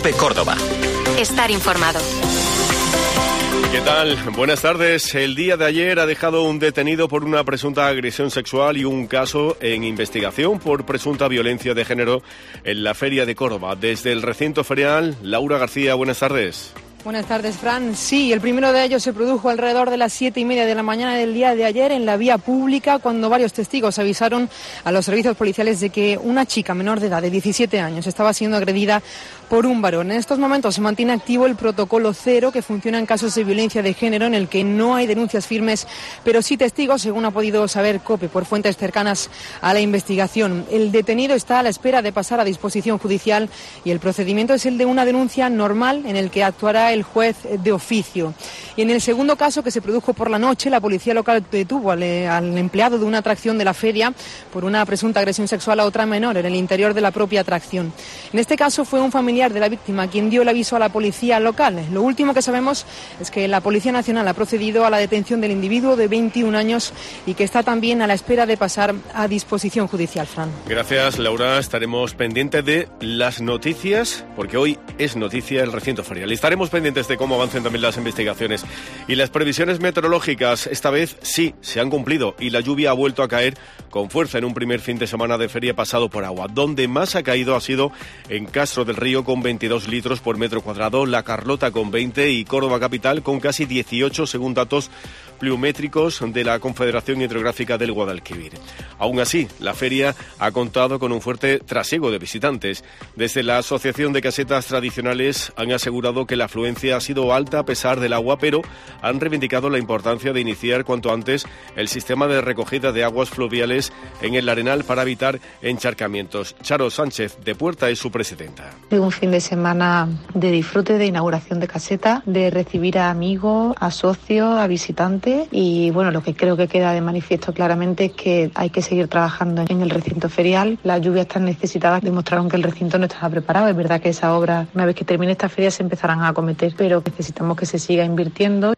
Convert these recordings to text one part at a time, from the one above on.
COPE Córdoba. Estar informado. ¿Qué tal? Buenas tardes. El día de ayer ha dejado un detenido por una presunta agresión sexual y un caso en investigación por presunta violencia de género en la Feria de Córdoba. Desde el recinto ferial, Laura García, buenas tardes. Buenas tardes, Fran. Sí, el primero de ellos se produjo alrededor de las 7:30 de la mañana del día de ayer en la vía pública, cuando varios testigos avisaron a los servicios policiales de que una chica menor de edad, de 17 años, estaba siendo agredida por un varón. En estos momentos se mantiene activo el protocolo 0, que funciona en casos de violencia de género, en el que no hay denuncias firmes, pero sí testigos, según ha podido saber COPE por fuentes cercanas a la investigación. El detenido está a la espera de pasar a disposición judicial y el procedimiento es el de una denuncia normal, en el que actuará el juez de oficio. Y en el segundo caso, que se produjo por la noche, la policía local detuvo al empleado de una atracción de la feria por una presunta agresión sexual a otra menor en el interior de la propia atracción. En este caso fue un familiar de la víctima quien dio el aviso a la policía local. Lo último que sabemos es que la Policía Nacional ha procedido a la detención del individuo de 21 años y que está también a la espera de pasar a disposición judicial, Fran. Gracias, Laura. Estaremos pendientes de las noticias, porque hoy es noticia el recinto ferial. Y estaremos pendientes de cómo avancen también las investigaciones. Y las previsiones meteorológicas, esta vez sí, se han cumplido y la lluvia ha vuelto a caer con fuerza en un primer fin de semana de feria pasado por agua. Donde más ha caído ha sido en Castro del Río, con 22 litros por metro cuadrado, La Carlota con 20 y Córdoba capital con casi 18, según datos pluviométricos de la Confederación Hidrográfica del Guadalquivir. Aún así, la feria ha contado con un fuerte trasiego de visitantes. Desde la Asociación de Casetas Tradicionales han asegurado que la afluencia ha sido alta a pesar del agua, pero han reivindicado la importancia de iniciar cuanto antes el sistema de recogida de aguas fluviales en el Arenal para evitar encharcamientos. Charo Sánchez de Puerta es su presidenta. Un fin de semana de disfrute, de inauguración de caseta, de recibir a amigos, a socios, a visitantes. Y bueno, lo que creo que queda de manifiesto claramente es que hay que seguir trabajando en el recinto ferial. Las lluvias tan necesitadas demostraron que el recinto no estaba preparado. Es verdad que esas obras, una vez que termine esta feria, se empezarán a acometer, pero necesitamos que se siga invirtiendo.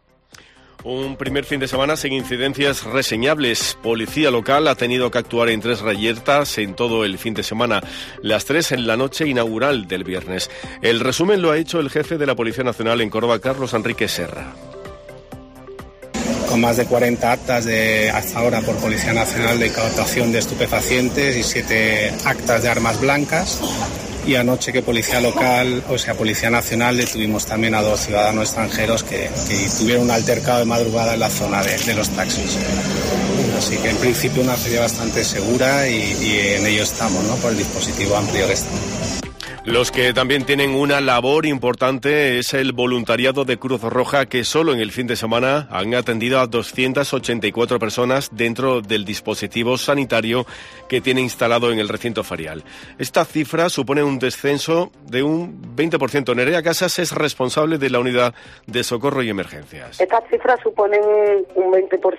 Un primer fin de semana sin incidencias reseñables. Policía local ha tenido que actuar en 3 reyertas en todo el fin de semana, las 3 en la noche inaugural del viernes. El resumen lo ha hecho el jefe de la Policía Nacional en Córdoba, Carlos Enrique Serra. Con más de 40 actas hasta ahora por Policía Nacional de incautación de estupefacientes y 7 actas de armas blancas. Y anoche que Policía Nacional, detuvimos también a 2 ciudadanos extranjeros que tuvieron un altercado de madrugada en la zona de los taxis. Así que en principio una feria bastante segura y en ello estamos, ¿no?, por el dispositivo amplio que estamos. Los que también tienen una labor importante es el voluntariado de Cruz Roja, que solo en el fin de semana han atendido a 284 personas dentro del dispositivo sanitario que tiene instalado en el recinto ferial. Esta cifra supone un descenso de un 20%. Nerea Casas es responsable de la unidad de socorro y emergencias. Estas cifras suponen un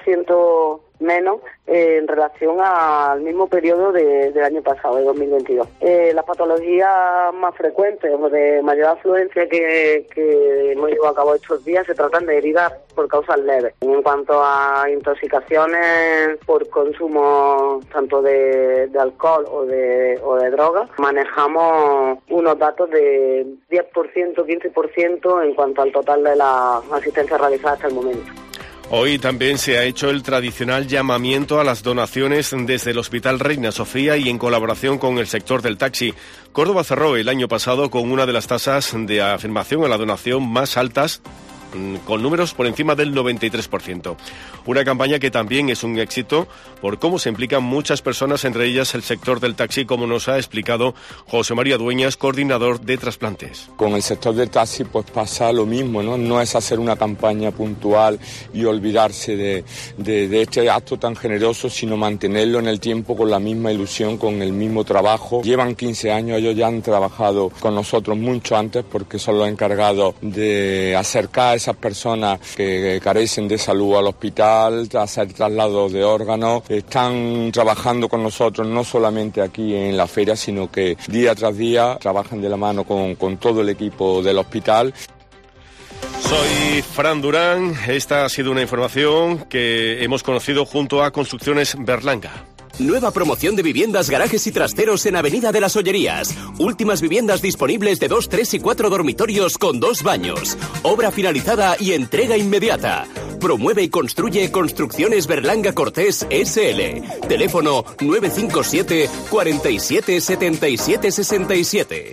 20% menos en relación al mismo periodo del año pasado, de 2022. Las patologías más frecuentes o de mayor afluencia que hemos llevado a cabo estos días se tratan de heridas por causas leves. En cuanto a intoxicaciones por consumo tanto de alcohol o de drogas, manejamos unos datos de 10%, 15% en cuanto al total de la asistencia realizada hasta el momento. Hoy también se ha hecho el tradicional llamamiento a las donaciones desde el Hospital Reina Sofía y en colaboración con el sector del taxi. Córdoba cerró el año pasado con una de las tasas de afirmación a la donación más altas, con números por encima del 93%. Una campaña que también es un éxito por cómo se implican muchas personas, entre ellas el sector del taxi, como nos ha explicado José María Dueñas, coordinador de trasplantes. Con el sector del taxi pues pasa lo mismo, ¿no? No es hacer una campaña puntual y olvidarse de este acto tan generoso, sino mantenerlo en el tiempo con la misma ilusión, con el mismo trabajo. Llevan 15 años, ellos ya han trabajado con nosotros mucho antes porque son los encargados de acercar a esas personas que carecen de salud al hospital, hacer traslados de órganos. Están trabajando con nosotros no solamente aquí en la feria, sino que día tras día trabajan de la mano con todo el equipo del hospital. Soy Fran Durán. Esta ha sido una información que hemos conocido junto a Construcciones Berlanga. Nueva promoción de viviendas, garajes y trasteros en Avenida de las Ollerías. Últimas viviendas disponibles de 2, 3 y 4 dormitorios con 2 baños. Obra finalizada y entrega inmediata. Promueve y construye Construcciones Berlanga Cortés S.L. Teléfono 957 47 77 67.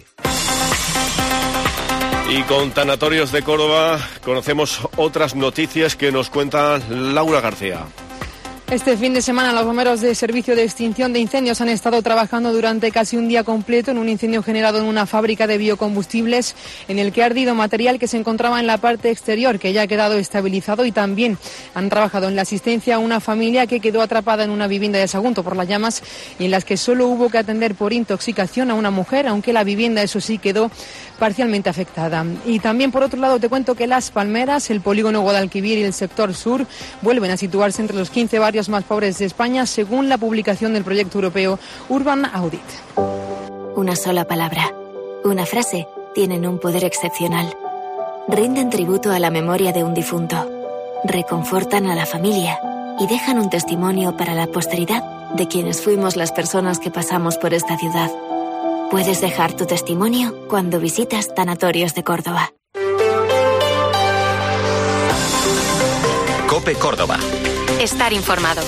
Y con Tanatorios de Córdoba conocemos otras noticias que nos cuenta Laura García. Este fin de semana los bomberos de Servicio de Extinción de Incendios han estado trabajando durante casi un día completo en un incendio generado en una fábrica de biocombustibles en el que ha ardido material que se encontraba en la parte exterior, que ya ha quedado estabilizado, y también han trabajado en la asistencia a una familia que quedó atrapada en una vivienda de Sagunto por las llamas y en las que solo hubo que atender por intoxicación a una mujer, aunque la vivienda, eso sí, quedó parcialmente afectada. Y también, por otro lado, te cuento que Las Palmeras, el polígono Guadalquivir y el sector sur vuelven a situarse entre los 15 barrios más pobres de España, según la publicación del proyecto europeo Urban Audit. Una sola palabra, una frase, tienen un poder excepcional. Rinden tributo a la memoria de un difunto, reconfortan a la familia y dejan un testimonio para la posteridad de quienes fuimos las personas que pasamos por esta ciudad. Puedes dejar tu testimonio cuando visitas Tanatorios de Córdoba. COPE Córdoba. Estar informado.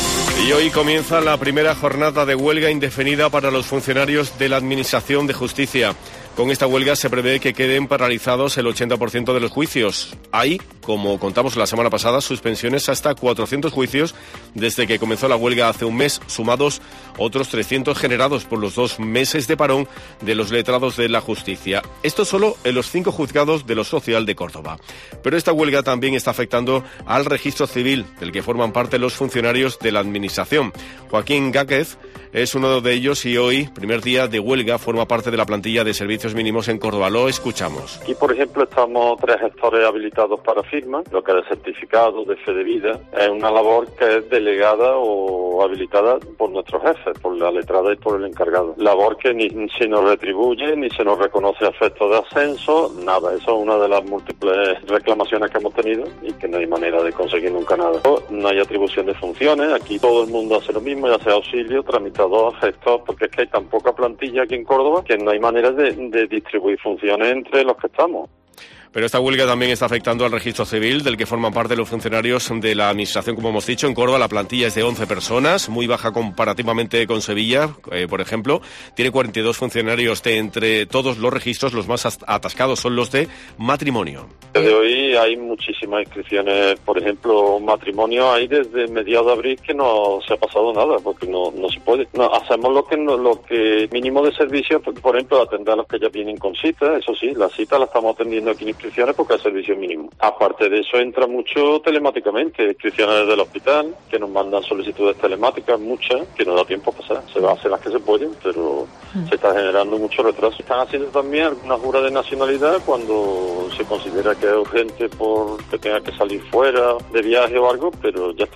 Y hoy comienza la primera jornada de huelga indefinida para los funcionarios de la Administración de Justicia. Con esta huelga se prevé que queden paralizados el 80% de los juicios. Hay, como contamos la semana pasada, suspensiones hasta 400 juicios desde que comenzó la huelga hace un mes, sumados otros 300 generados por los 2 meses de parón de los letrados de la justicia. Esto solo en los 5 juzgados de lo social de Córdoba. Pero esta huelga también está afectando al registro civil, del que forman parte los funcionarios de la Administración. Joaquín Gáquez es uno de ellos y hoy, primer día de huelga, forma parte de la plantilla de servicios mínimos en Córdoba. Lo escuchamos. Aquí, por ejemplo, estamos 3 gestores habilitados para firma, lo que es de certificado, de fe de vida. Es una labor que es delegada o habilitada por nuestros jefes, por la letrada y por el encargado. Labor que ni se nos retribuye, ni se nos reconoce efectos de ascenso, nada. Eso es una de las múltiples reclamaciones que hemos tenido y que no hay manera de conseguir nunca nada. No hay atribución de funciones, aquí todo el mundo hace lo mismo, ya sea auxilio, tramitador, gestor, porque es que hay tan poca plantilla aquí en Córdoba que no hay manera de distribuir funciones entre los que estamos. Pero esta huelga también está afectando al registro civil, del que forman parte los funcionarios de la Administración, como hemos dicho. En Córdoba la plantilla es de 11 personas, muy baja comparativamente con Sevilla, por ejemplo. Tiene 42 funcionarios de entre todos los registros. Los más atascados son los de matrimonio. Desde hoy hay muchísimas inscripciones. Por ejemplo, matrimonio hay desde mediados de abril que no se ha pasado nada, porque no se puede. No, hacemos lo que mínimo de servicio, por ejemplo, atender a los que ya vienen con cita. Eso sí, la cita la estamos atendiendo aquí en porque es servicio mínimo. Aparte de eso entra mucho telemáticamente, inscripciones desde el hospital, que nos mandan solicitudes telemáticas, muchas, que no da tiempo a pasar. Se va a hacer las que se pueden, pero se está generando mucho retraso. Están haciendo también alguna jura de nacionalidad cuando se considera que es urgente porque tenga que salir fuera de viaje o algo, pero ya está.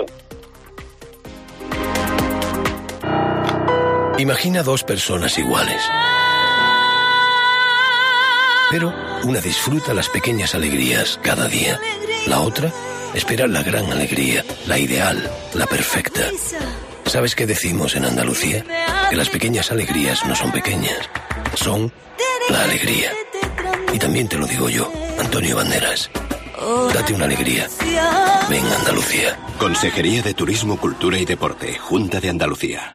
Imagina 2 personas iguales. Pero una disfruta las pequeñas alegrías cada día. La otra espera la gran alegría, la ideal, la perfecta. ¿Sabes qué decimos en Andalucía? Que las pequeñas alegrías no son pequeñas, son la alegría. Y también te lo digo yo, Antonio Banderas. Date una alegría. Ven a Andalucía. Consejería de Turismo, Cultura y Deporte, Junta de Andalucía.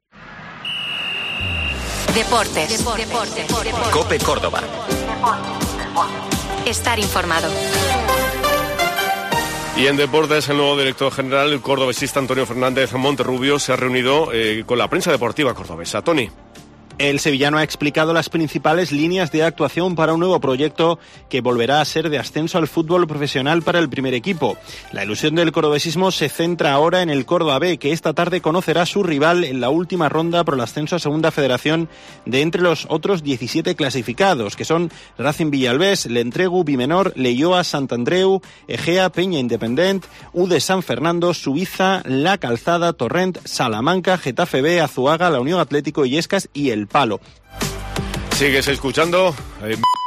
Deportes. COPE Córdoba. Estar informado. Y en deportes, el nuevo director general, el cordobesista Antonio Fernández Monterrubio, se ha reunido con la prensa deportiva cordobesa. Tony. El sevillano ha explicado las principales líneas de actuación para un nuevo proyecto que volverá a ser de ascenso al fútbol profesional para el primer equipo. La ilusión del cordobesismo se centra ahora en el Córdoba B, que esta tarde conocerá a su rival en la última ronda por el ascenso a Segunda Federación de entre los otros 17 clasificados, que son Racing Villalbés, Lentregu, Bimenor, Leioa, Santandreu, Egea, Peña Independent, U de San Fernando, Suiza, La Calzada, Torrent, Salamanca, Getafe B, Azuaga, la Unión Atlético Illescas y El Palo. Sigues escuchando